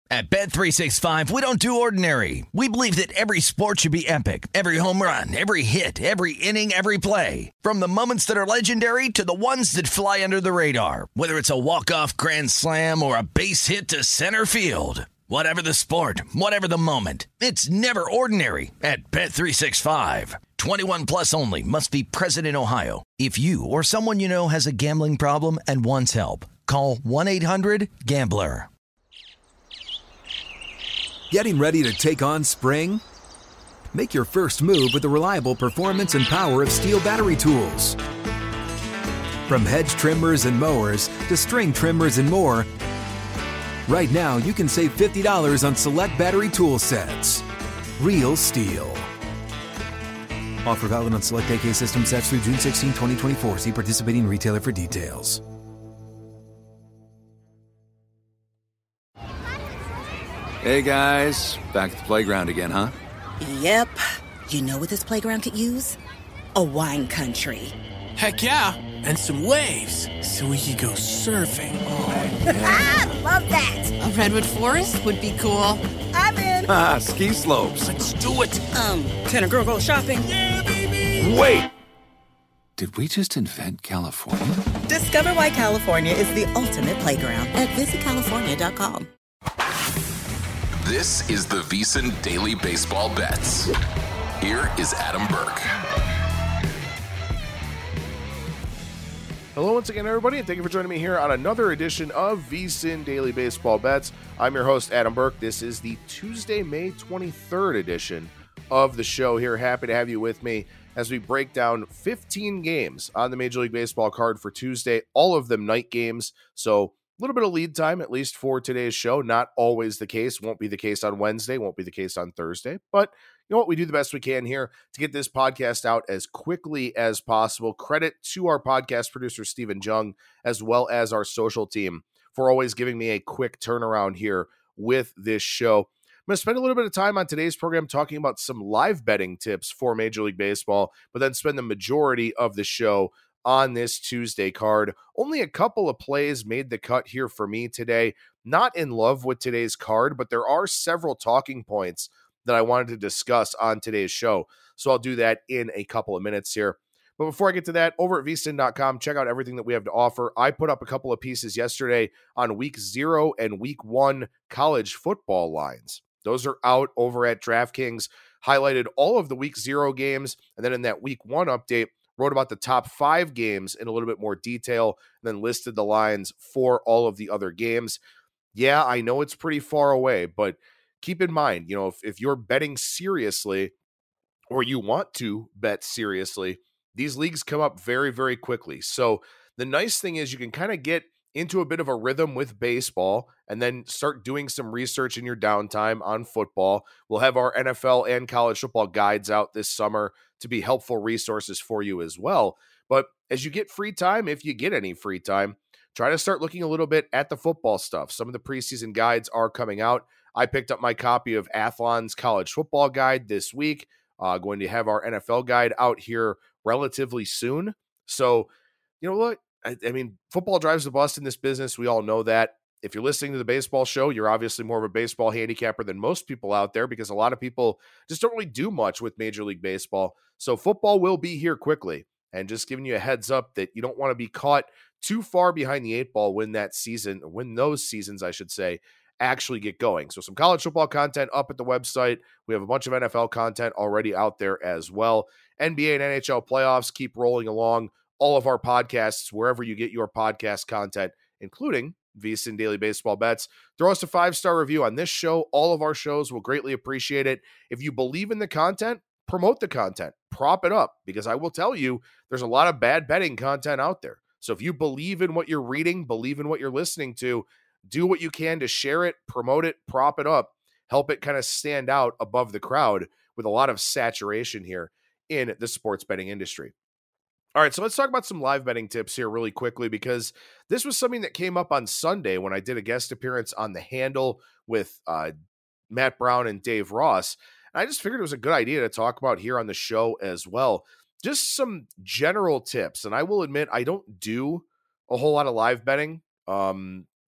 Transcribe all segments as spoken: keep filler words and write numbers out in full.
At Bet three sixty-five, we don't do ordinary. We believe that every sport should be epic. Every home run, every hit, every inning, every play. From the moments that are legendary to the ones that fly under the radar. Whether it's a walk-off grand slam or a base hit to center field. Whatever the sport, whatever the moment. It's never ordinary at Bet three sixty-five. twenty-one plus only. Must be present in Ohio. If you or someone you know has a gambling problem and wants help, call one eight hundred gambler. Getting ready to take on spring? Make your first move with the reliable performance and power of Steel battery tools. From hedge trimmers and mowers to string trimmers and more, right now you can save fifty dollars on select battery tool sets. Real Steel. Offer valid on select A K system sets through June sixteenth, twenty twenty-four. See participating retailer for details. Hey guys, back at the playground again, huh? Yep. You know what this playground could use? A wine country. Heck yeah, and some waves so we could go surfing. Oh, yeah. Love that. A redwood forest would be cool. I'm in. Ah, ski slopes. Let's do it. Um, can a girl go shopping? Yeah, baby. Wait. Did we just invent California? Discover why California is the ultimate playground at visit california dot com. This is the VSiN Daily Baseball Bets. Here is Adam Burke. Hello once again, everybody, and thank you for joining me here on another edition of VSiN Daily Baseball Bets. I'm your host, Adam Burke. This is the Tuesday, May twenty-third edition of the show here. Happy to have you with me as we break down fifteen games on the Major League Baseball card for Tuesday, all of them night games, so a little bit of lead time, at least for today's show. Not always the case. Won't be the case on Wednesday. Won't be the case on Thursday. But you know what? We do the best we can here to get this podcast out as quickly as possible. Credit to our podcast producer, Stephen Jung, as well as our social team for always giving me a quick turnaround here with this show. I'm going to spend a little bit of time on today's program talking about some live betting tips for Major League Baseball, but then spend the majority of the show on this Tuesday card. Only a couple of plays made the cut here for me today. Not in love with today's card, but there are several talking points that I wanted to discuss on today's show. So I'll do that in a couple of minutes here. But before I get to that, over at V S I N dot com, check out everything that we have to offer. I put up a couple of pieces yesterday on week zero and week one college football lines. Those are out over at DraftKings. Highlighted all of the week zero games, and then in that week one update, wrote about the top five games in a little bit more detail, and then listed the lines for all of the other games. Yeah, I know it's pretty far away, but keep in mind, you know, if, if you're betting seriously or you want to bet seriously, these leagues come up very, very quickly. So the nice thing is you can kind of get into a bit of a rhythm with baseball and then start doing some research in your downtime on football. We'll have our N F L and college football guides out this summer to be helpful resources for you as well. But as you get free time, if you get any free time, try to start looking a little bit at the football stuff. Some of the preseason guides are coming out. I picked up my copy of Athlon's college football guide this week. Uh, going to have our N F L guide out here relatively soon. So, you know what? I, I mean, football drives the bus in this business. We all know that. If you're listening to the baseball show, you're obviously more of a baseball handicapper than most people out there because a lot of people just don't really do much with Major League Baseball. So football will be here quickly, and just giving you a heads up that you don't want to be caught too far behind the eight ball when that season, when those seasons, I should say, actually get going. So some college football content up at the website. We have a bunch of N F L content already out there as well. N B A and N H L playoffs keep rolling along. All of our podcasts, wherever you get your podcast content, including VSiN Daily Baseball Bets. Throw us a five-star review on this show. All of our shows will greatly appreciate it. If you believe in the content, promote the content. Prop it up, because I will tell you, there's a lot of bad betting content out there. So if you believe in what you're reading, believe in what you're listening to, do what you can to share it, promote it, prop it up, help it kind of stand out above the crowd with a lot of saturation here in the sports betting industry. All right, so let's talk about some live betting tips here really quickly, because this was something that came up on Sunday when I did a guest appearance on The Handle with uh, Matt Brown and Dave Ross. And I just figured it was a good idea to talk about here on the show as well. Just some general tips. And I will admit, I don't do a whole lot of live betting. Um,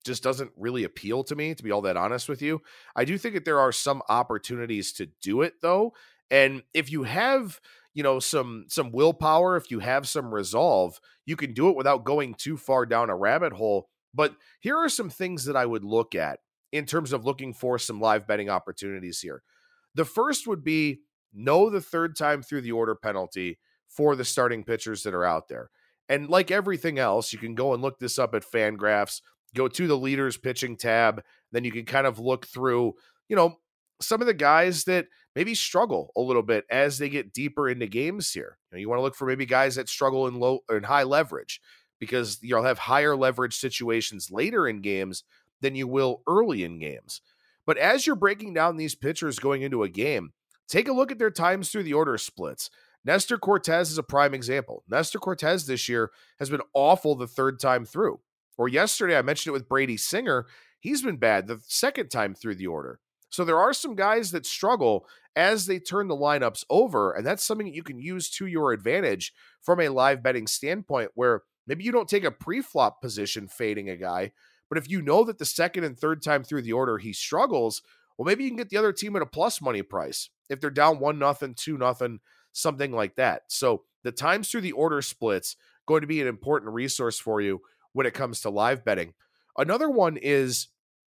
just doesn't really appeal to me, to be all that honest with you. I do think that there are some opportunities to do it, though. And if you have, you know, some some willpower, if you have some resolve, you can do it without going too far down a rabbit hole. But here are some things that I would look at in terms of looking for some live betting opportunities here. The first would be know the third time through the order penalty for the starting pitchers that are out there. And like everything else, you can go and look this up at FanGraphs, go to the leaders pitching tab, then you can kind of look through, you know, some of the guys that maybe struggle a little bit as they get deeper into games here. You know, you want to look for maybe guys that struggle in low or in high leverage, because you'll have higher leverage situations later in games than you will early in games. But as you're breaking down these pitchers going into a game, take a look at their times through the order splits. Nestor Cortez is a prime example. Nestor Cortez this year has been awful the third time through. Or yesterday, I mentioned it with Brady Singer. He's been bad the second time through the order. So there are some guys that struggle as they turn the lineups over, and that's something that you can use to your advantage from a live betting standpoint, where maybe you don't take a pre-flop position fading a guy, but if you know that the second and third time through the order he struggles, well, maybe you can get the other team at a plus money price if they're down one nothing, two nothing, something like that. So the times through the order splits going to be an important resource for you when it comes to live betting. Another one is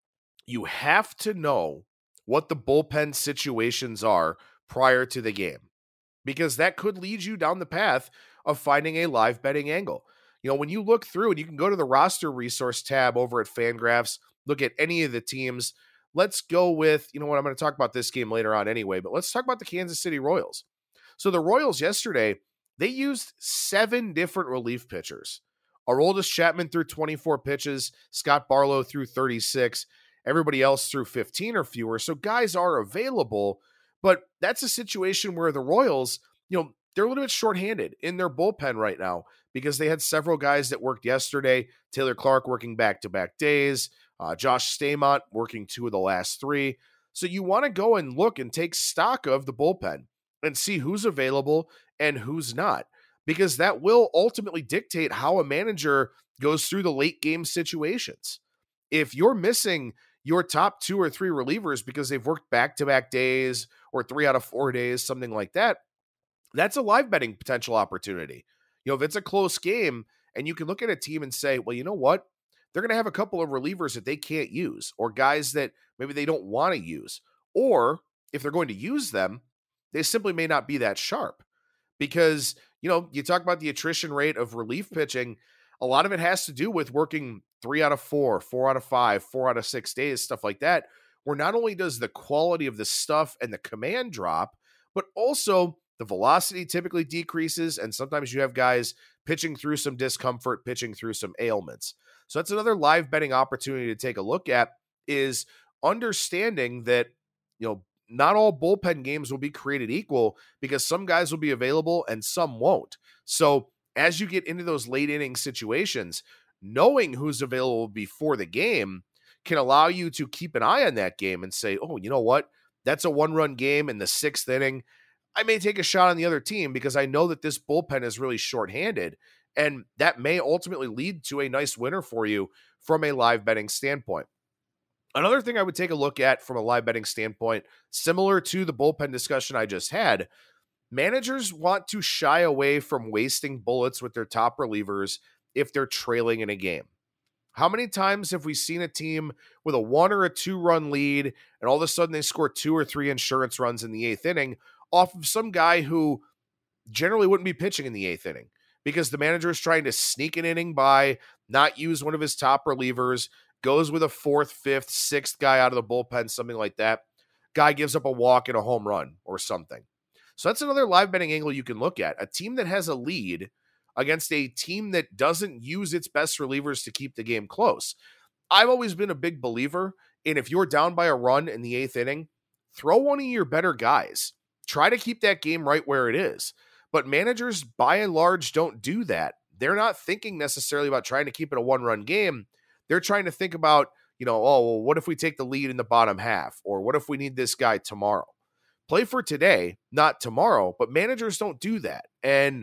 you have to know what the bullpen situations are prior to the game, because that could lead you down the path of finding a live betting angle. You know, when you look through, and you can go to the roster resource tab over at FanGraphs, look at any of the teams. Let's go with, you know what, I'm going to talk about this game later on anyway, but let's talk about the Kansas City Royals. So the Royals yesterday, they used seven different relief pitchers. Aroldis Chapman threw twenty-four pitches, Scott Barlow threw thirty-six, everybody else threw fifteen or fewer. So guys are available, but that's a situation where the Royals, you know, they're a little bit shorthanded in their bullpen right now because they had several guys that worked yesterday. Taylor Clark working back-to-back days, uh, Josh Staumont working two of the last three. So you want to go and look and take stock of the bullpen and see who's available and who's not, because that will ultimately dictate how a manager goes through the late game situations. If you're missing your top two or three relievers because they've worked back-to-back days or three out of four days, something like that, that's a live betting potential opportunity. You know, if it's a close game and you can look at a team and say, well, you know what? They're going to have a couple of relievers that they can't use, or guys that maybe they don't want to use. Or if they're going to use them, they simply may not be that sharp. Because, you know, you talk about the attrition rate of relief pitching, a lot of it has to do with working three out of four, four out of five, four out of six days, stuff like that, where not only does the quality of the stuff and the command drop, but also the velocity typically decreases, and sometimes you have guys pitching through some discomfort, pitching through some ailments. So that's another live betting opportunity to take a look at, is understanding that, you know, not all bullpen games will be created equal, because some guys will be available and some won't. So as you get into those late inning situations, knowing who's available before the game can allow you to keep an eye on that game and say, oh, you know what? That's a one-run game in the sixth inning. I may take a shot on the other team because I know that this bullpen is really shorthanded, and that may ultimately lead to a nice winner for you from a live betting standpoint. Another thing I would take a look at from a live betting standpoint, similar to the bullpen discussion I just had, managers want to shy away from wasting bullets with their top relievers if they're trailing in a game. How many times have we seen a team with a one or a two run lead and all of a sudden they score two or three insurance runs in the eighth inning off of some guy who generally wouldn't be pitching in the eighth inning because the manager is trying to sneak an inning by, not use one of his top relievers, goes with a fourth, fifth, sixth guy out of the bullpen, something like that. Guy gives up a walk and a home run or something. So that's another live betting angle you can look at. A team that has a lead against a team that doesn't use its best relievers to keep the game close. I've always been a big believer in, if you're down by a run in the eighth inning, throw one of your better guys. Try to keep that game right where it is. But managers, by and large, don't do that. They're not thinking necessarily about trying to keep it a one-run game. They're trying to think about, you know, oh, well, what if we take the lead in the bottom half? Or what if we need this guy tomorrow? Play for today, not tomorrow. But managers don't do that. And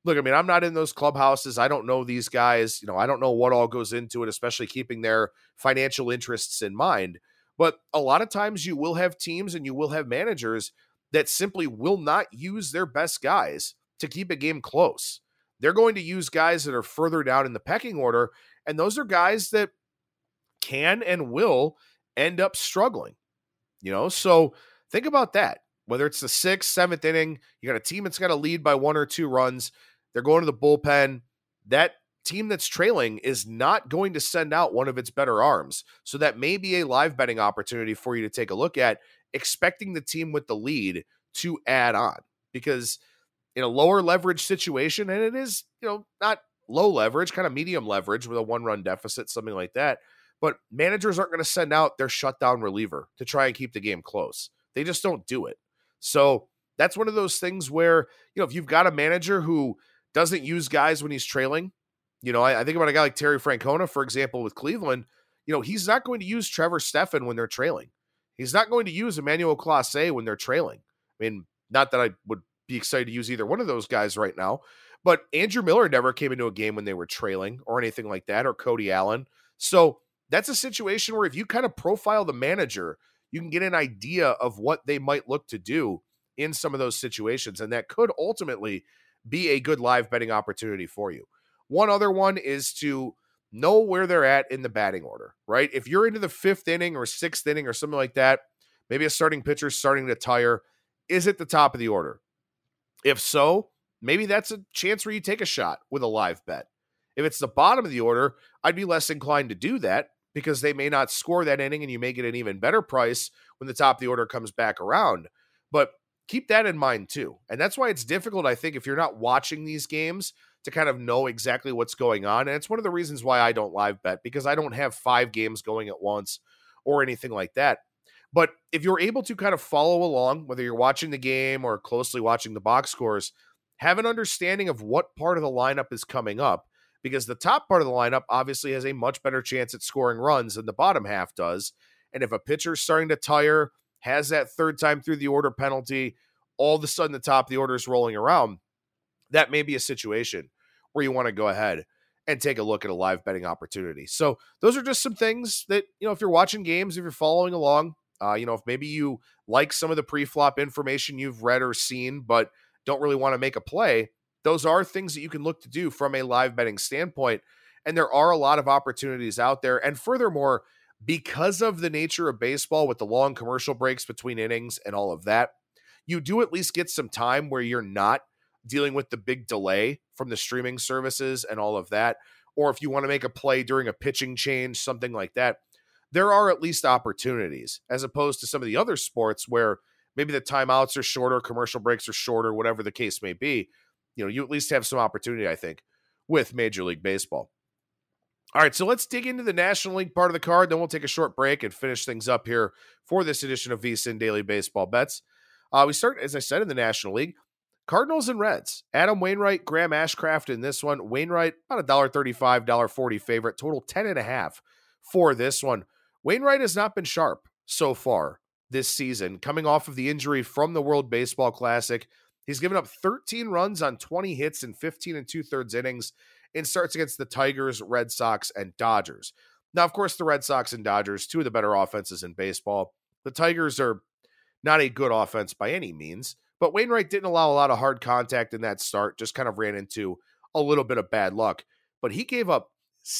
look, I mean, I'm not in those clubhouses. I don't know these guys. You know, I don't know what all goes into it, especially keeping their financial interests in mind. But a lot of times you will have teams and you will have managers that simply will not use their best guys to keep a game close. They're going to use guys that are further down in the pecking order, and those are guys that can and will end up struggling. You know, so think about that. Whether it's the sixth, seventh inning, you got a team that's got to lead by one or two runs. They're going to the bullpen. That team that's trailing is not going to send out one of its better arms. So that may be a live betting opportunity for you to take a look at, expecting the team with the lead to add on. Because in a lower leverage situation, and it is, you know, not low leverage, kind of medium leverage with a one-run deficit, something like that, but managers aren't going to send out their shutdown reliever to try and keep the game close. They just don't do it. So that's one of those things where, you know, if you've got a manager who doesn't use guys when he's trailing, you know, I, I think about a guy like Terry Francona, for example, with Cleveland, you know, he's not going to use Trevor Stephan when they're trailing. He's not going to use Emmanuel Clase when they're trailing. I mean, not that I would be excited to use either one of those guys right now, but Andrew Miller never came into a game when they were trailing or anything like that, or Cody Allen. So that's a situation where if you kind of profile the manager, you can get an idea of what they might look to do in some of those situations. And that could ultimately be a good live betting opportunity for you. One other one is to know where they're at in the batting order, right? If you're into the fifth inning or sixth inning or something like that, maybe a starting pitcher starting to tire, is it the top of the order? If so, maybe that's a chance where you take a shot with a live bet. If it's the bottom of the order, I'd be less inclined to do that, because they may not score that inning and you may get an even better price when the top of the order comes back around. But keep that in mind too. And that's why it's difficult, I think, if you're not watching these games, to kind of know exactly what's going on. And it's one of the reasons why I don't live bet, because I don't have five games going at once or anything like that. But if you're able to kind of follow along, whether you're watching the game or closely watching the box scores, have an understanding of what part of the lineup is coming up, because the top part of the lineup obviously has a much better chance at scoring runs than the bottom half does. And if a pitcher's starting to tire, has that third time through the order penalty, all of a sudden the top of the order is rolling around, that may be a situation where you want to go ahead and take a look at a live betting opportunity. So those are just some things that, you know, if you're watching games, if you're following along, uh, you know, if maybe you like some of the pre-flop information you've read or seen, but don't really want to make a play, those are things that you can look to do from a live betting standpoint. And there are a lot of opportunities out there. And furthermore, because of the nature of baseball with the long commercial breaks between innings and all of that, you do at least get some time where you're not dealing with the big delay from the streaming services and all of that. Or if you want to make a play during a pitching change, something like that, there are at least opportunities, as opposed to some of the other sports where maybe the timeouts are shorter, commercial breaks are shorter, whatever the case may be. You know, you at least have some opportunity, I think, with Major League Baseball. All right, so let's dig into the National League part of the card. Then we'll take a short break and finish things up here for this edition of VSiN Daily Baseball Bets. Uh, we start, as I said, in the National League. Cardinals and Reds. Adam Wainwright, Graham Ashcraft in this one. Wainwright, about a one dollar thirty-five, one dollar forty favorite. Total ten and a half for this one. Wainwright has not been sharp so far this season, coming off of the injury from the World Baseball Classic. He's given up thirteen runs on twenty hits in fifteen and two-thirds innings in starts against the Tigers, Red Sox, and Dodgers. Now, of course, the Red Sox and Dodgers, two of the better offenses in baseball. The Tigers are not a good offense by any means, but Wainwright didn't allow a lot of hard contact in that start, just kind of ran into a little bit of bad luck. But he gave up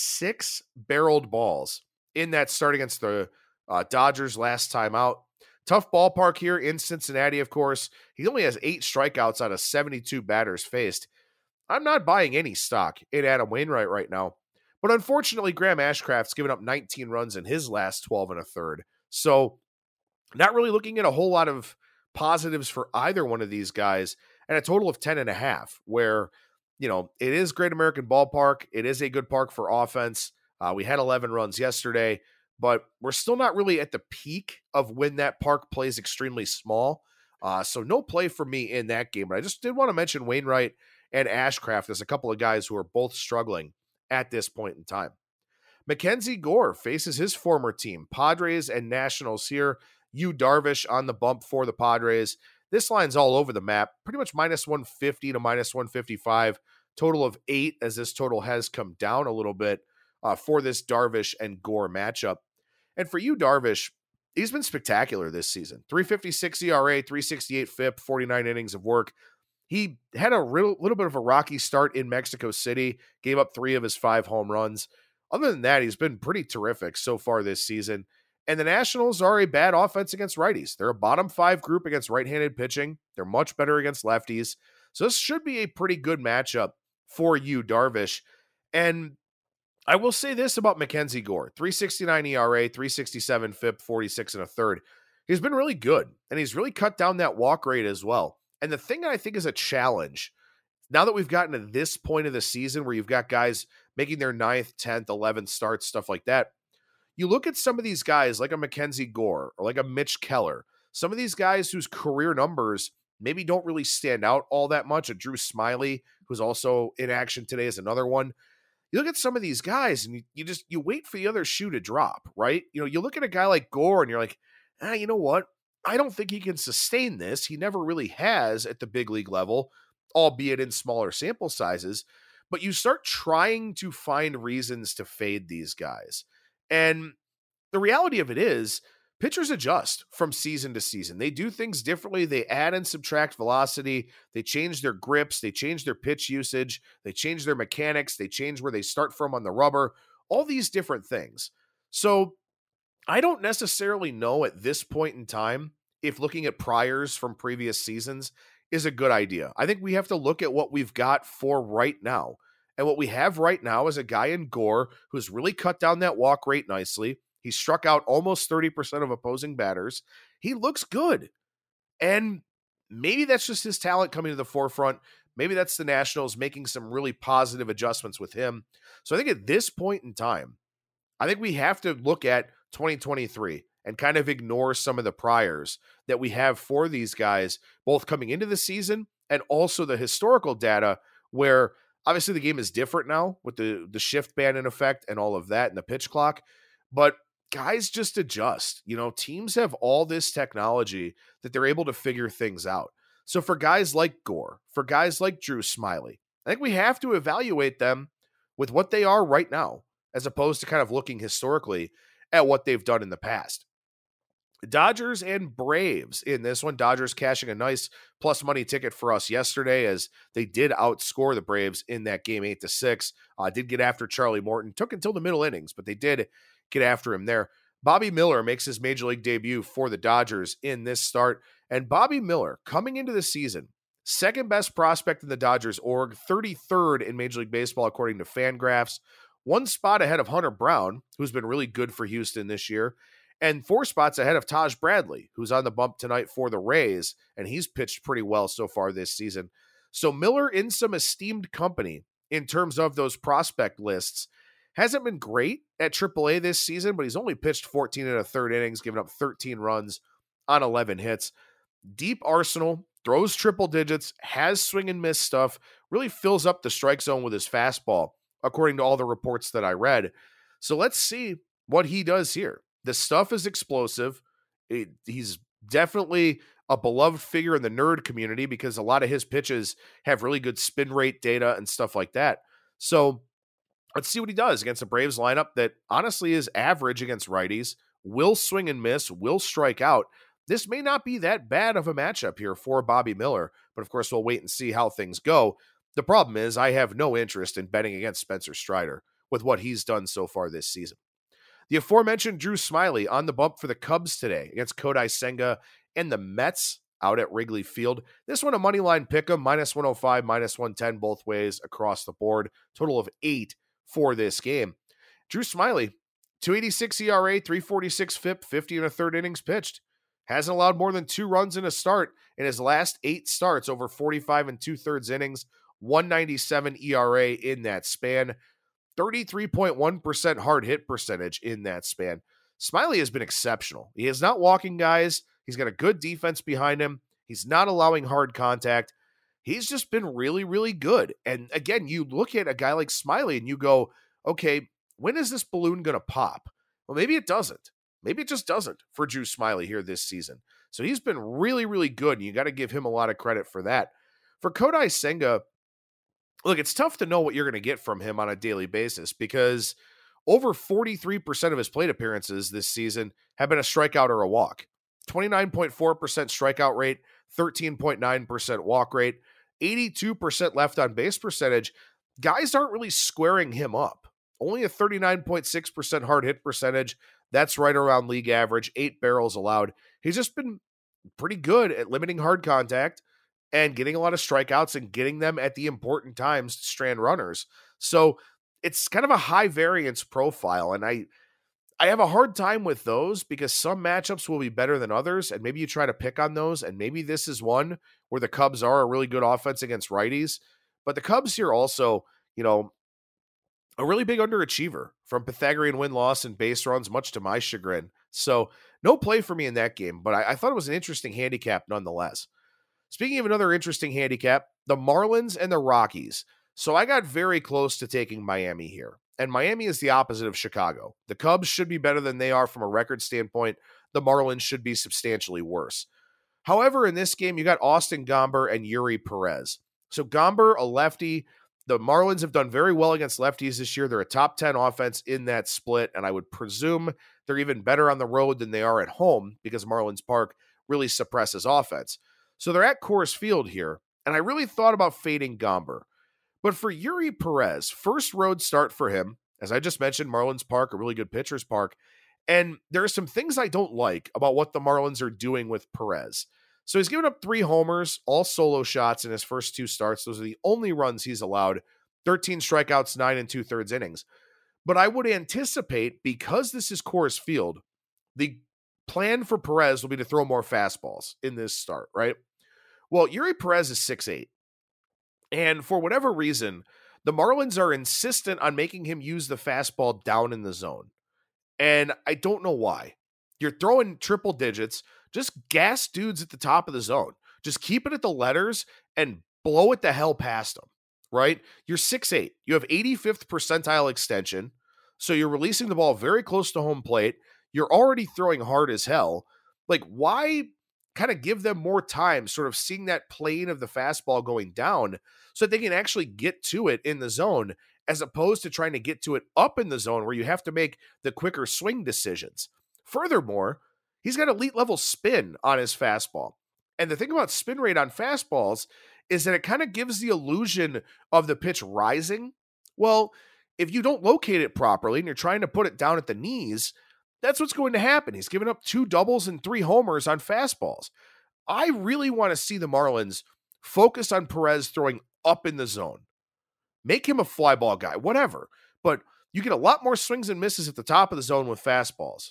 six barreled balls in that start against the uh, Dodgers last time out. Tough ballpark here in Cincinnati, of course. He only has eight strikeouts out of seventy-two batters faced. I'm not buying any stock in Adam Wainwright right now. But unfortunately, Graham Ashcraft's given up nineteen runs in his last twelve and a third. So not really looking at a whole lot of positives for either one of these guys, and a total of ten and a half, where, you know, it is Great American Ballpark. It is a good park for offense. Uh, we had eleven runs yesterday, but we're still not really at the peak of when that park plays extremely small. Uh, so no play for me in that game. But I just did want to mention Wainwright and Ashcraft as a couple of guys who are both struggling at this point in time. Mackenzie Gore faces his former team, Padres and Nationals here. Yu Darvish on the bump for the Padres. This line's all over the map, pretty much minus one fifty to minus one fifty-five Total of eight, as this total has come down a little bit uh, for this Darvish and Gore matchup. And for you, Darvish, he's been spectacular this season. three fifty-six E R A, three sixty-eight F I P, forty-nine innings of work. He had a real, little bit of a rocky start in Mexico City, gave up three of his five home runs. Other than that, he's been pretty terrific so far this season. And the Nationals are a bad offense against righties. They're a bottom five group against right-handed pitching. They're much better against lefties. So this should be a pretty good matchup for you, Darvish. And I will say this about Mackenzie Gore. three sixty-nine E R A, three sixty-seven F I P, forty-six and a third. He's been really good, and he's really cut down that walk rate as well. And the thing that I think is a challenge, now that we've gotten to this point of the season where you've got guys making their ninth, tenth, eleventh starts, stuff like that, you look at some of these guys like a Mackenzie Gore or like a Mitch Keller, some of these guys whose career numbers maybe don't really stand out all that much. A Drew Smyly, who's also in action today, is another one. You look at some of these guys and you, you just, you wait for the other shoe to drop, right? You know, you look at a guy like Gore and you're like, ah, you know what? I don't think he can sustain this. He never really has at the big league level, albeit in smaller sample sizes. But you start trying to find reasons to fade these guys. And the reality of it is, pitchers adjust from season to season. They do things differently. They add and subtract velocity. They change their grips. They change their pitch usage. They change their mechanics. They change where they start from on the rubber. All these different things. So I don't necessarily know at this point in time if looking at priors from previous seasons is a good idea. I think we have to look at what we've got for right now. And what we have right now is a guy in Gore who's really cut down that walk rate nicely. He struck out almost thirty percent of opposing batters. He looks good. And maybe that's just his talent coming to the forefront. Maybe that's the Nationals making some really positive adjustments with him. So I think at this point in time, I think we have to look at twenty twenty-three and kind of ignore some of the priors that we have for these guys, both coming into the season and also the historical data where obviously the game is different now with the, the shift ban in effect and all of that and the pitch clock, but guys just adjust. You know, teams have all this technology that they're able to figure things out. So for guys like Gore, for guys like Drew Smyly, I think we have to evaluate them with what they are right now, as opposed to kind of looking historically at what they've done in the past. Dodgers and Braves in this one. Dodgers cashing a nice plus money ticket for us yesterday as they did outscore the Braves in that game eight to six. Uh, did get after Charlie Morton. Took until the middle innings, but they did get after him there. Bobby Miller makes his major league debut for the Dodgers in this start. And Bobby Miller, coming into the season, second best prospect in the Dodgers org, thirty-third in Major League Baseball according to Fangraphs. One spot ahead of Hunter Brown, who's been really good for Houston this year, and four spots ahead of Taj Bradley, who's on the bump tonight for the Rays, and he's pitched pretty well so far this season. So Miller in some esteemed company in terms of those prospect lists. Hasn't been great at triple A this season, but he's only pitched fourteen and a third innings, giving up thirteen runs on eleven hits. Deep arsenal, throws triple digits, has swing and miss stuff, really fills up the strike zone with his fastball, according to all the reports that I read. So let's see what he does here. The stuff is explosive. It, he's definitely a beloved figure in the nerd community because a lot of his pitches have really good spin rate data and stuff like that. So let's see what he does against a Braves lineup that honestly is average against righties, will swing and miss, will strike out. This may not be that bad of a matchup here for Bobby Miller, but of course we'll wait and see how things go. The problem is I have no interest in betting against Spencer Strider with what he's done so far this season. The aforementioned Drew Smyly on the bump for the Cubs today against Kodai Senga and the Mets out at Wrigley Field. This one a money line pick'em, minus one oh five, minus one ten both ways across the board. Total of eight for this game. Drew Smyly, two eighty-six E R A, three forty-six F I P, fifty and a third innings pitched. Hasn't allowed more than two runs in a start in his last eight starts over forty-five and two thirds innings, one ninety-seven E R A in that span, thirty-three point one percent hard hit percentage in that span. Smyly has been exceptional. He is not walking guys. He's got a good defense behind him. He's not allowing hard contact. He's just been really, really good. And again, you look at a guy like Smyly and you go, okay, when is this balloon going to pop? Well, maybe it doesn't. Maybe it just doesn't for Drew Smyly here this season. So he's been really, really good, and you got to give him a lot of credit for that. For Kodai Senga, look, it's tough to know what you're going to get from him on a daily basis because over forty-three percent of his plate appearances this season have been a strikeout or a walk. twenty-nine point four percent strikeout rate, thirteen point nine percent walk rate, eighty-two percent left on base percentage. Guys aren't really squaring him up. Only a thirty-nine point six percent hard hit percentage. That's right around league average, eight barrels allowed. He's just been pretty good at limiting hard contact and getting a lot of strikeouts and getting them at the important times to strand runners. So it's kind of a high variance profile. And I, I have a hard time with those because some matchups will be better than others. And maybe you try to pick on those. And maybe this is one where the Cubs are a really good offense against righties. But the Cubs here also, you know, a really big underachiever from Pythagorean win-loss and base runs, much to my chagrin. So no play for me in that game, but I, I thought it was an interesting handicap nonetheless. Speaking of another interesting handicap, the Marlins and the Rockies. So I got very close to taking Miami here, and Miami is the opposite of Chicago. The Cubs should be better than they are from a record standpoint. The Marlins should be substantially worse. However, in this game, you got Austin Gomber and Yuri Perez. So Gomber, a lefty. The Marlins have done very well against lefties this year. They're a top ten offense in that split, and I would presume they're even better on the road than they are at home because Marlins Park really suppresses offense. So they're at Coors Field here, and I really thought about fading Gomber. But for Yuri Perez, first road start for him. As I just mentioned, Marlins Park, a really good pitcher's park. And there are some things I don't like about what the Marlins are doing with Perez. So he's given up three homers, all solo shots in his first two starts. Those are the only runs he's allowed. thirteen strikeouts, nine and two-thirds innings. But I would anticipate, because this is Coors Field, the plan for Perez will be to throw more fastballs in this start, right? Well, Yuri Perez is six eight. And for whatever reason, the Marlins are insistent on making him use the fastball down in the zone. And I don't know why. You're throwing triple digits. Just gas dudes at the top of the zone. Just keep it at the letters and blow it the hell past them, right? You're six eight. You have eighty-fifth percentile extension, so you're releasing the ball very close to home plate. You're already throwing hard as hell. Like, why kind of give them more time sort of seeing that plane of the fastball going down so that they can actually get to it in the zone as opposed to trying to get to it up in the zone where you have to make the quicker swing decisions. Furthermore, he's got elite level spin on his fastball. And the thing about spin rate on fastballs is that it kind of gives the illusion of the pitch rising. Well, if you don't locate it properly and you're trying to put it down at the knees, that's what's going to happen. He's given up two doubles and three homers on fastballs. I really want to see the Marlins focus on Perez throwing up in the zone. Make him a fly ball guy, whatever. But you get a lot more swings and misses at the top of the zone with fastballs.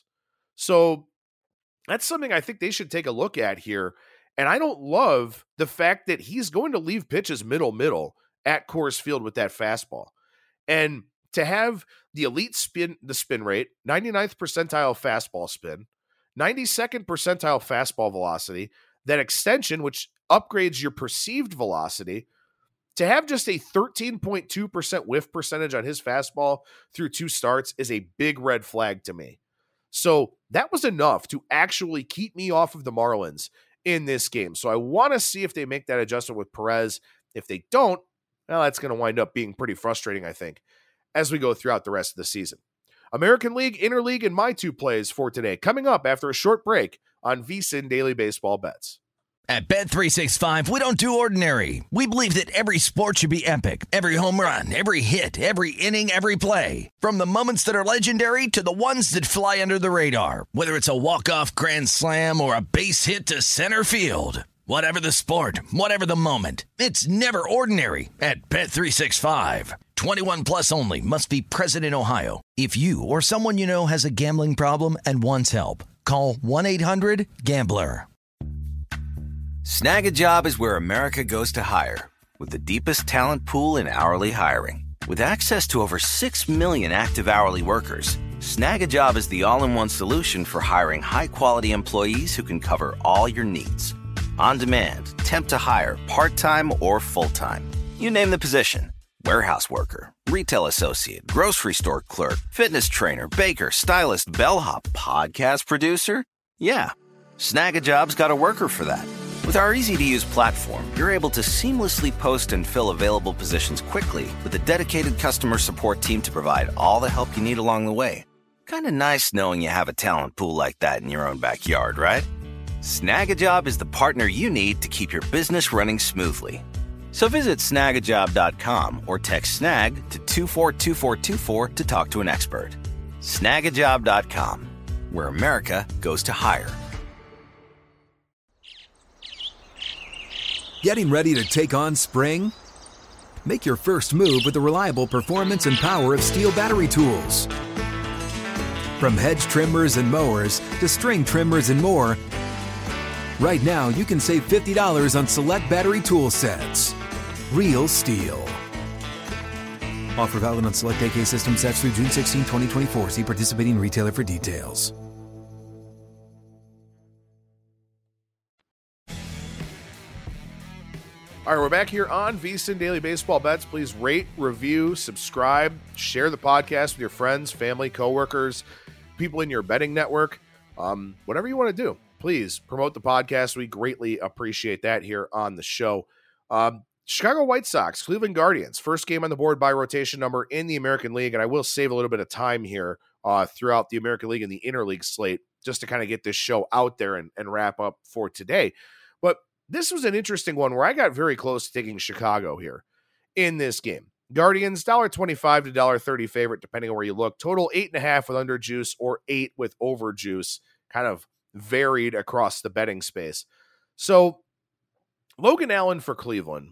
So that's something I think they should take a look at here. And I don't love the fact that he's going to leave pitches middle-middle at Coors Field with that fastball. And to have the elite spin, the spin rate, ninety-ninth percentile fastball spin, ninety-second percentile fastball velocity, that extension, which upgrades your perceived velocity, to have just a thirteen point two percent whiff percentage on his fastball through two starts is a big red flag to me. So that was enough to actually keep me off of the Marlins in this game. So I want to see if they make that adjustment with Perez. If they don't, well, that's going to wind up being pretty frustrating, I think, as we go throughout the rest of the season. American League, Interleague, and my two plays for today coming up after a short break on VSiN Daily Baseball Bets. At Bet three sixty-five, we don't do ordinary. We believe that every sport should be epic. Every home run, every hit, every inning, every play. From the moments that are legendary to the ones that fly under the radar. Whether it's a walk-off grand slam or a base hit to center field. Whatever the sport, whatever the moment, it's never ordinary at Bet three sixty-five. twenty-one plus only. Must be present in Ohio. If you or someone you know has a gambling problem and wants help, call one eight hundred gambler. Snag a Job is where America goes to hire, with the deepest talent pool in hourly hiring. With access to over six million active hourly workers, Snag a Job is the all-in-one solution for hiring high-quality employees who can cover all your needs. On demand, temp to hire, part-time or full-time. You name the position. Warehouse worker, retail associate, grocery store clerk, fitness trainer, baker, stylist, bellhop, podcast producer. Yeah, Snag a Job's got a worker for that. With our easy-to-use platform, you're able to seamlessly post and fill available positions quickly with a dedicated customer support team to provide all the help you need along the way. Kind of nice knowing you have a talent pool like that in your own backyard, right? Snag a Job is the partner you need to keep your business running smoothly. So visit snag a job dot com or text snag to two four two four two four to talk to an expert. snag a job dot com, where America goes to hire. Getting ready to take on spring? Make your first move with the reliable performance and power of Steel battery tools. From hedge trimmers and mowers to string trimmers and more, right now you can save fifty dollars on select battery tool sets. Real Steel. Offer valid on select A K system sets through June sixteenth, twenty twenty-four. See participating retailer for details. All right, we're back here on VSiN Daily Baseball Bets. Please rate, review, subscribe, share the podcast with your friends, family, coworkers, people in your betting network, um, whatever you want to do. Please promote the podcast. We greatly appreciate that here on the show. Um, Chicago White Sox, Cleveland Guardians, first game on the board by rotation number in the American League, and I will save a little bit of time here uh, throughout the American League and the interleague slate just to kind of get this show out there and, and wrap up for today. But this was an interesting one where I got very close to taking Chicago here in this game. Guardians, one dollar twenty-five to one dollar thirty favorite, depending on where you look. Total eight and a half with under juice or eight with over juice, kind of varied across the betting space. So Logan Allen for Cleveland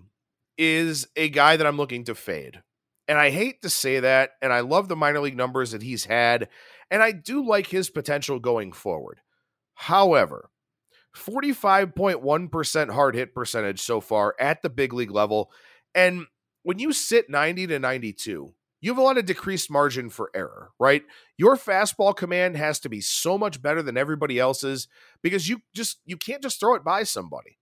is a guy that I'm looking to fade. And I hate to say that, and I love the minor league numbers that he's had, and I do like his potential going forward. However, forty-five point one percent hard hit percentage so far at the big league level. And when you sit ninety to ninety-two, you have a lot of decreased margin for error, right? Your fastball command has to be so much better than everybody else's because you just, you can't just throw it by somebody.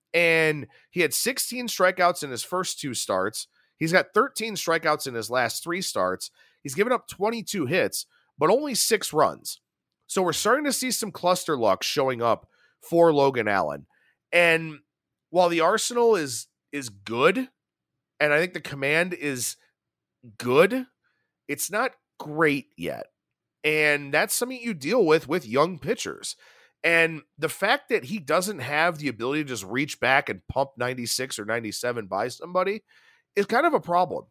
And he had sixteen strikeouts in his first two starts. He's got thirteen strikeouts in his last three starts. He's given up twenty-two hits, but only six runs. So we're starting to see some cluster luck showing up for Logan Allen. And while the arsenal is is good, and I think the command is good, it's not great yet. And that's something you deal with with young pitchers. And the fact that he doesn't have the ability to just reach back and pump ninety-six or ninety-seven by somebody is kind of a problem.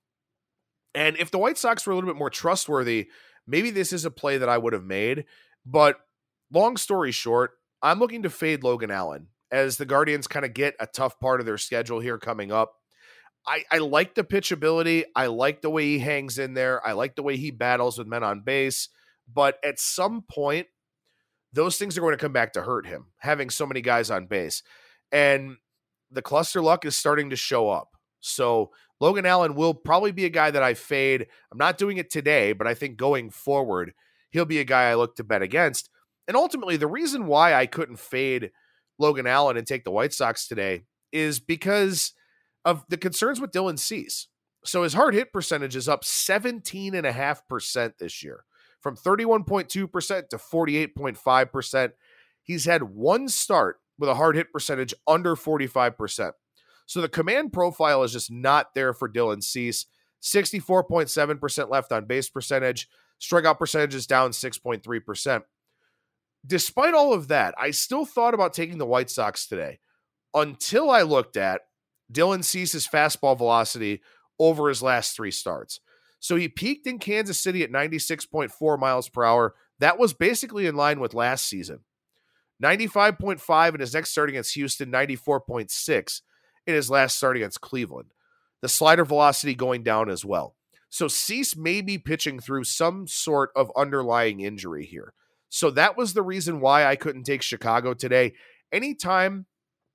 And if the White Sox were a little bit more trustworthy, maybe this is a play that I would have made. But long story short, I'm looking to fade Logan Allen as the Guardians kind of get a tough part of their schedule here coming up. I, I like the pitchability. I like the way he hangs in there. I like the way he battles with men on base. But at some point, those things are going to come back to hurt him, having so many guys on base. And the cluster luck is starting to show up. So Logan Allen will probably be a guy that I fade. I'm not doing it today, but I think going forward, he'll be a guy I look to bet against. And ultimately, the reason why I couldn't fade Logan Allen and take the White Sox today is because of the concerns with Dylan Cease. So his hard hit percentage is up seventeen point five percent this year, from thirty-one point two percent to forty-eight point five percent. He's had one start with a hard hit percentage under forty-five percent. So the command profile is just not there for Dylan Cease. sixty-four point seven percent left on base percentage. Strikeout percentage is down six point three percent. Despite all of that, I still thought about taking the White Sox today until I looked at Dylan Cease's fastball velocity over his last three starts. So he peaked in Kansas City at ninety-six point four miles per hour. That was basically in line with last season. ninety-five point five in his next start against Houston, ninety-four point six in his last start against Cleveland. The slider velocity going down as well. So Cease may be pitching through some sort of underlying injury here. So that was the reason why I couldn't take Chicago today. Anytime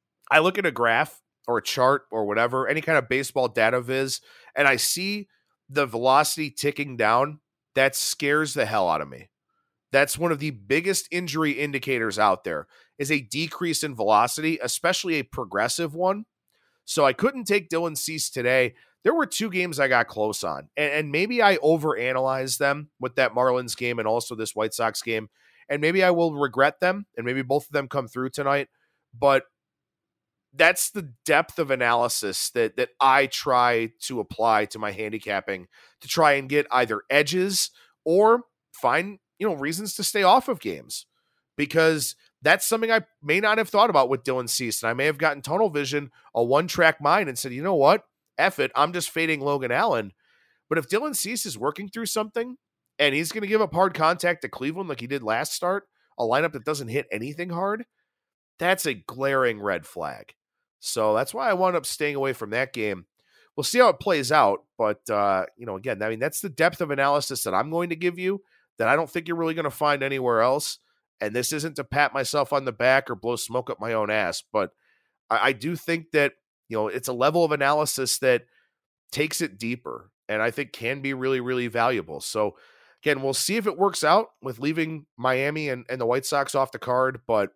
I look at a graph or a chart or whatever, any kind of baseball data viz, and I see the velocity ticking down, that scares the hell out of me. That's one of the biggest injury indicators out there, is a decrease in velocity, especially a progressive one. So I couldn't take Dylan Cease today. There were two games I got close on, and, and maybe I overanalyzed them with that Marlins game and also this White Sox game, and maybe I will regret them, and maybe both of them come through tonight. But that's the depth of analysis that that I try to apply to my handicapping to try and get either edges or find, you know, reasons to stay off of games, because that's something I may not have thought about with Dylan Cease. And I may have gotten tunnel vision, a one-track mind, and said, you know what? F it. I'm just fading Logan Allen. But if Dylan Cease is working through something and he's going to give up hard contact to Cleveland like he did last start, a lineup that doesn't hit anything hard, that's a glaring red flag. So that's why I wound up staying away from that game. We'll see how it plays out. But, uh, you know, again, I mean, that's the depth of analysis that I'm going to give you that I don't think you're really going to find anywhere else. And this isn't to pat myself on the back or blow smoke up my own ass, but I, I do think that, you know, it's a level of analysis that takes it deeper and I think can be really, really valuable. So again, we'll see if it works out with leaving Miami and, and the White Sox off the card. But,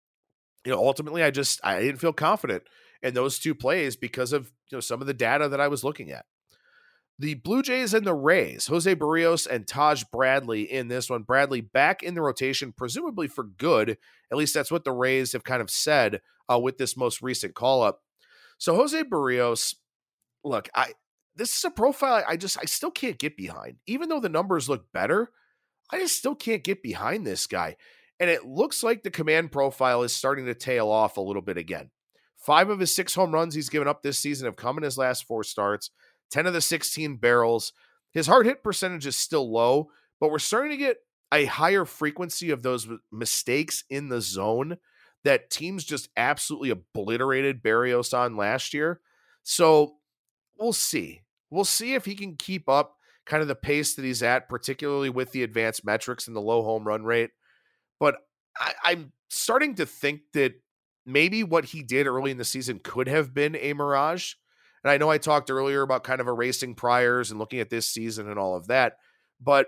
you know, ultimately I just, I didn't feel confident in those two plays because of, you know, some of the data that I was looking at. The Blue Jays and the Rays, Jose Barrios and Taj Bradley in this one. Bradley back in the rotation, presumably for good. At least that's what the Rays have kind of said uh, with this most recent call-up. So Jose Barrios, look, I this is a profile I just I still can't get behind. Even though the numbers look better, I just still can't get behind this guy. And it looks like the command profile is starting to tail off a little bit again. Five of his six home runs he's given up this season have come in his last four starts. ten of the sixteen barrels. His hard hit percentage is still low, but we're starting to get a higher frequency of those mistakes in the zone that teams just absolutely obliterated Barrios on last year. So we'll see. We'll see if he can keep up kind of the pace that he's at, particularly with the advanced metrics and the low home run rate. But I, I'm starting to think that maybe what he did early in the season could have been a mirage. And I know I talked earlier about kind of erasing priors and looking at this season and all of that, but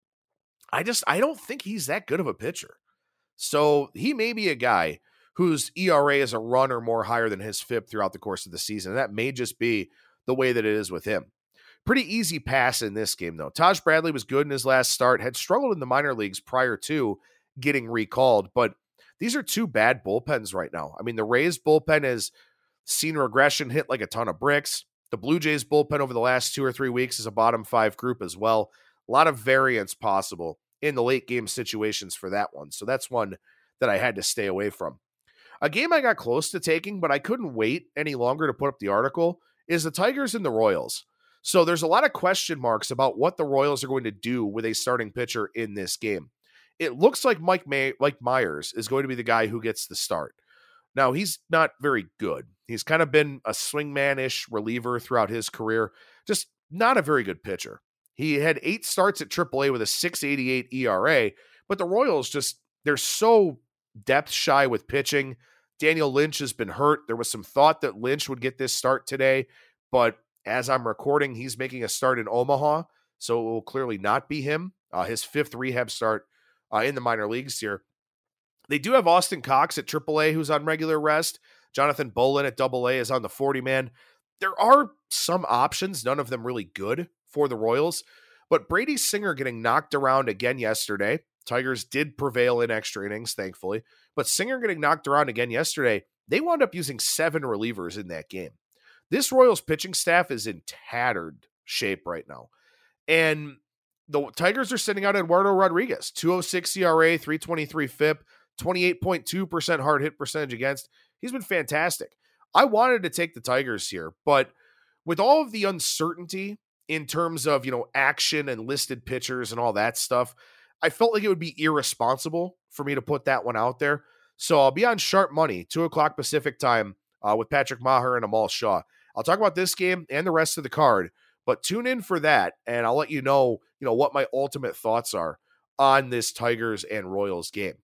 I just, I don't think he's that good of a pitcher. So he may be a guy whose E R A is a run or more higher than his F I P throughout the course of the season. And that may just be the way that it is with him. Pretty easy pass in this game, though. Taj Bradley was good in his last start, had struggled in the minor leagues prior to getting recalled, but these are two bad bullpens right now. I mean, the Rays bullpen has seen regression, hit like a ton of bricks. The Blue Jays bullpen over the last two or three weeks is a bottom five group as well. A lot of variance possible in the late game situations for that one. So that's one that I had to stay away from. A game I got close to taking, but I couldn't wait any longer to put up the article, is the Tigers and the Royals. So there's a lot of question marks about what the Royals are going to do with a starting pitcher in this game. It looks like Mike May- Mike Myers is going to be the guy who gets the start. Now, he's not very good. He's kind of been a swingman-ish reliever throughout his career. Just not a very good pitcher. He had eight starts at triple A with a six eighty-eight E R A, but the Royals just, they're so depth shy with pitching. Daniel Lynch has been hurt. There was some thought that Lynch would get this start today, but as I'm recording, he's making a start in Omaha, so it will clearly not be him. Uh, his fifth rehab start uh, in the minor leagues here. They do have Austin Cox at triple A who's on regular rest. Jonathan Bolin at double A is on the forty-man. There are some options, none of them really good for the Royals, but Brady Singer getting knocked around again yesterday. Tigers did prevail in extra innings, thankfully, but Singer getting knocked around again yesterday, they wound up using seven relievers in that game. This Royals pitching staff is in tattered shape right now. And the Tigers are sending out Eduardo Rodriguez, two oh six E R A, three twenty-three F I P, twenty-eight point two percent hard hit percentage against. He's been fantastic. I wanted to take the Tigers here, but with all of the uncertainty in terms of, you know, action and listed pitchers and all that stuff, I felt like it would be irresponsible for me to put that one out there. So I'll be on sharp money, two o'clock Pacific time uh, with Patrick Maher and Amal Shaw. I'll talk about this game and the rest of the card, but tune in for that, and I'll let you know, you know, what my ultimate thoughts are on this Tigers and Royals game.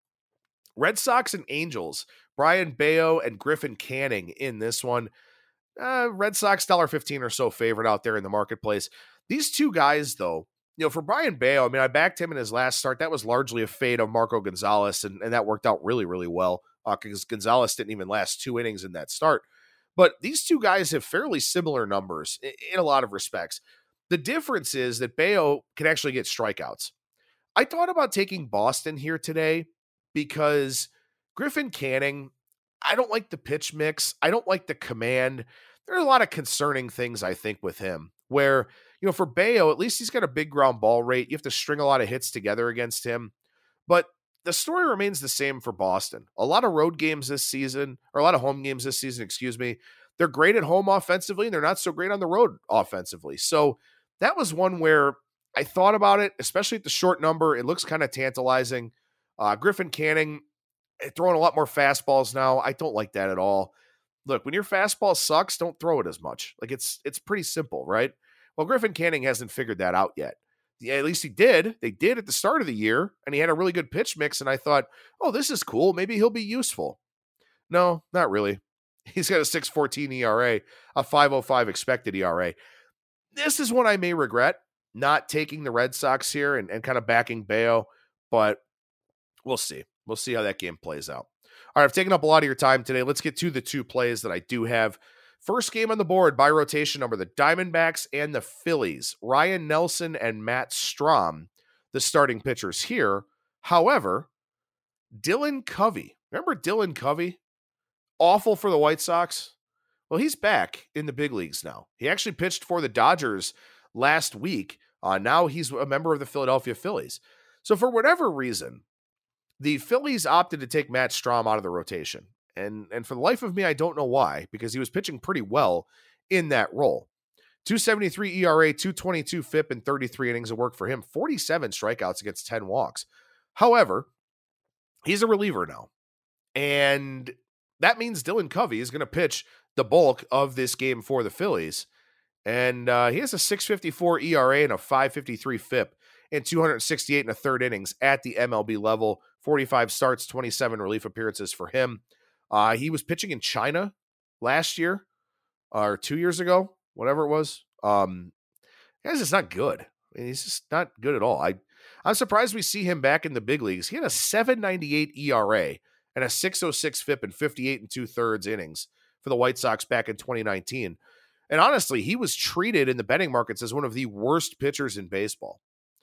Red Sox and Angels, Brian Bayo and Griffin Canning in this one. Uh, Red Sox one fifteen or so favorite out there in the marketplace. These two guys, though, you know, for Brian Bayo, I mean, I backed him in his last start. That was largely a fade of Marco Gonzalez, and, and that worked out really, really well because uh, Gonzalez didn't even last two innings in that start. But these two guys have fairly similar numbers in, in a lot of respects. The difference is that Bayo can actually get strikeouts. I thought about taking Boston here today because Griffin Canning, I don't like the pitch mix. I don't like the command. There are a lot of concerning things, I think, with him where, you know, for Bello, at least he's got a big ground ball rate. You have to string a lot of hits together against him. But the story remains the same for Boston. A lot of road games this season, or a lot of home games this season, excuse me. They're great at home offensively, and they're not so great on the road offensively. So that was one where I thought about it, especially at the short number. It looks kind of tantalizing. Uh, Griffin Canning throwing a lot more fastballs now. I don't like that at all. Look, when your fastball sucks, don't throw it as much. Like it's it's pretty simple, right? Well, Griffin Canning hasn't figured that out yet. Yeah, at least he did. They did at the start of the year, and he had a really good pitch mix, and I thought, oh, this is cool. Maybe he'll be useful. No, not really. He's got a six fourteen E R A, a five oh five expected E R A. This is one I may regret, not taking the Red Sox here and, and kind of backing Bello, but we'll see. We'll see how that game plays out. All right, I've taken up a lot of your time today. Let's get to the two plays that I do have. First game on the board by rotation number, the Diamondbacks and the Phillies. Ryan Nelson and Matt Strahm, the starting pitchers here. However, Dylan Covey. Remember Dylan Covey? Awful for the White Sox. Well, he's back in the big leagues now. He actually pitched for the Dodgers last week. Uh, now he's a member of the Philadelphia Phillies. So for whatever reason, the Phillies opted to take Matt Strahm out of the rotation. And, and for the life of me, I don't know why, because he was pitching pretty well in that role. two seventy-three E R A, two twenty-two F I P, and thirty-three innings of work for him. forty-seven strikeouts against ten walks. However, he's a reliever now. And that means Dylan Covey is going to pitch the bulk of this game for the Phillies. And uh, he has a six fifty-four E R A and a five fifty-three F I P and two sixty-eight and a third innings at the M L B level. forty-five starts, twenty-seven relief appearances for him. Uh, he was pitching in China last year or two years ago, whatever it was. Um, guys, it's not good. I mean, he's just not good at all. I, I'm surprised we see him back in the big leagues. He had a seven ninety-eight E R A and a six oh six F I P and fifty-eight and two thirds innings for the White Sox back in twenty nineteen. And honestly, he was treated in the betting markets as one of the worst pitchers in baseball.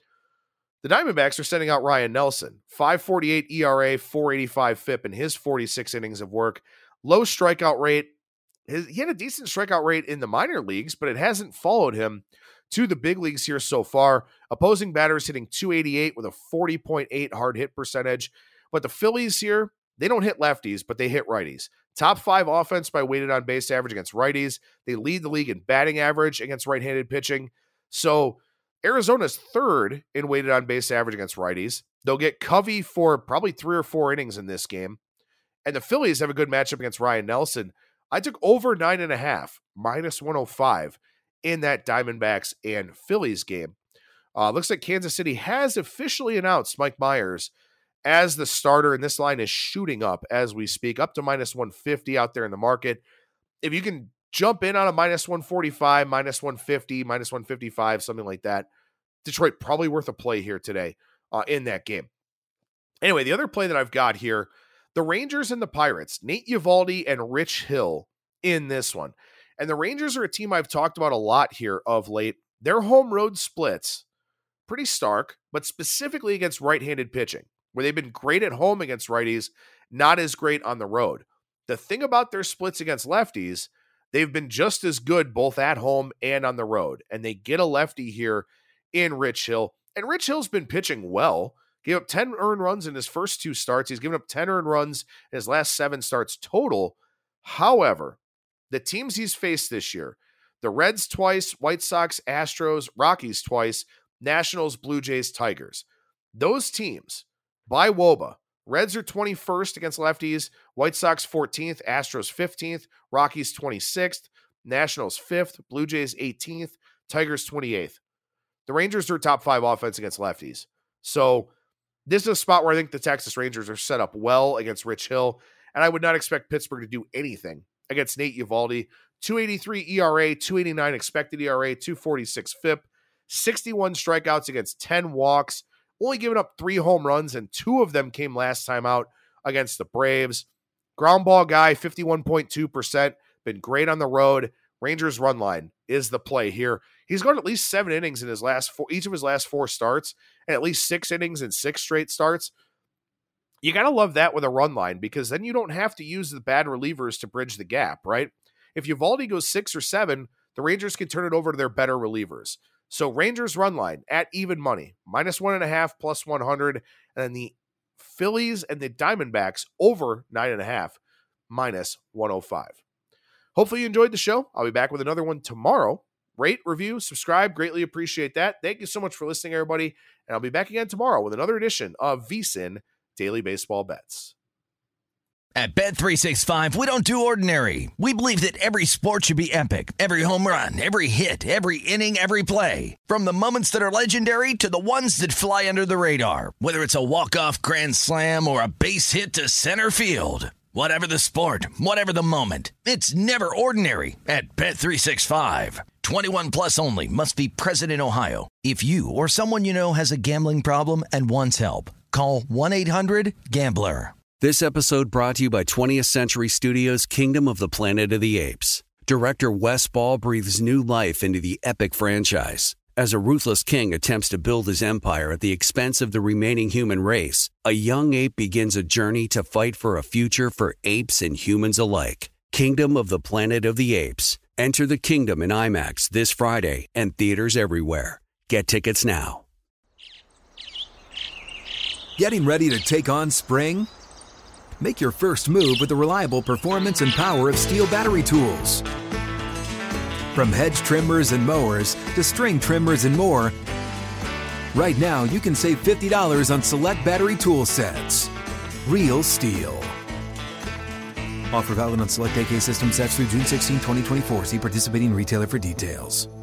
The Diamondbacks are sending out Ryan Nelson, five forty-eight E R A, four eighty-five F I P in his forty-six innings of work. Low strikeout rate. His, he had a decent strikeout rate in the minor leagues, but it hasn't followed him to the big leagues here so far. Opposing batters hitting two eighty-eight with a forty point eight hard hit percentage. But the Phillies here, they don't hit lefties, but they hit righties. Top five offense by weighted on base average against righties. They lead the league in batting average against right-handed pitching. So Arizona's third in weighted on base average against righties. They'll get Covey for probably three or four innings in this game. And the Phillies have a good matchup against Ryan Nelson. I took over nine and a half, minus one oh five in that Diamondbacks and Phillies game. Uh, looks like Kansas City has officially announced Mike Myers as the starter, and this line is shooting up as we speak, up to minus one fifty out there in the market. If you can jump in on a minus one forty-five, minus one fifty, minus one fifty-five, something like that, Detroit probably worth a play here today uh, in that game. Anyway, the other play that I've got here, the Rangers and the Pirates, Nate Eovaldi and Rich Hill in this one. And the Rangers are a team I've talked about a lot here of late. Their home road splits, pretty stark, but specifically against right-handed pitching, where they've been great at home against righties, not as great on the road. The thing about their splits against lefties, they've been just as good both at home and on the road. And they get a lefty here in Rich Hill. And Rich Hill's been pitching well. Gave up ten earned runs in his first two starts. He's given up ten earned runs in his last seven starts total. However, the teams he's faced this year, the Reds twice, White Sox, Astros, Rockies twice, Nationals, Blue Jays, Tigers. Those teams, by W O B A, Reds are twenty-first against lefties, White Sox fourteenth, Astros fifteenth, Rockies twenty-sixth, Nationals fifth, Blue Jays eighteenth, Tigers twenty-eighth. The Rangers are top five offense against lefties. So this is a spot where I think the Texas Rangers are set up well against Rich Hill, and I would not expect Pittsburgh to do anything against Nate Eovaldi. two eighty-three E R A, two eighty-nine expected E R A, two forty-six F I P, sixty-one strikeouts against ten walks, only giving up three home runs, and two of them came last time out against the Braves. Ground ball guy, fifty-one point two percent, been great on the road. Rangers run line is the play here. He's gone at least seven innings in his last four, each of his last four starts, and at least six innings in six straight starts. You got to love that with a run line, because then you don't have to use the bad relievers to bridge the gap, right? If Eovaldi goes six or seven, the Rangers can turn it over to their better relievers. So Rangers run line at even money, minus one and a half, plus one hundred. And then the Phillies and the Diamondbacks over nine and a half, minus one oh five. Hopefully you enjoyed the show. I'll be back with another one tomorrow. Rate, review, subscribe. Greatly appreciate that. Thank you so much for listening, everybody. And I'll be back again tomorrow with another edition of VSiN Daily Baseball Bets. At Bet three sixty-five, we don't do ordinary. We believe that every sport should be epic. Every home run, every hit, every inning, every play. From the moments that are legendary to the ones that fly under the radar. Whether it's a walk-off grand slam or a base hit to center field. Whatever the sport, whatever the moment, it's never ordinary at Bet three sixty-five. twenty-one plus only. Must be present in Ohio. If you or someone you know has a gambling problem and wants help, call one eight hundred gambler. This episode brought to you by twentieth Century Studios' Kingdom of the Planet of the Apes. Director Wes Ball breathes new life into the epic franchise. As a ruthless king attempts to build his empire at the expense of the remaining human race, a young ape begins a journey to fight for a future for apes and humans alike. Kingdom of the Planet of the Apes. Enter the kingdom in IMAX this Friday and theaters everywhere. Get tickets now. Getting ready to take on spring? Make your first move with the reliable performance and power of Steel battery tools. From hedge trimmers and mowers to string trimmers and more, right now you can save fifty dollars on select battery tool sets. Real Steel. Offer valid on select A K system sets through June sixteenth, twenty twenty-four. See participating retailer for details.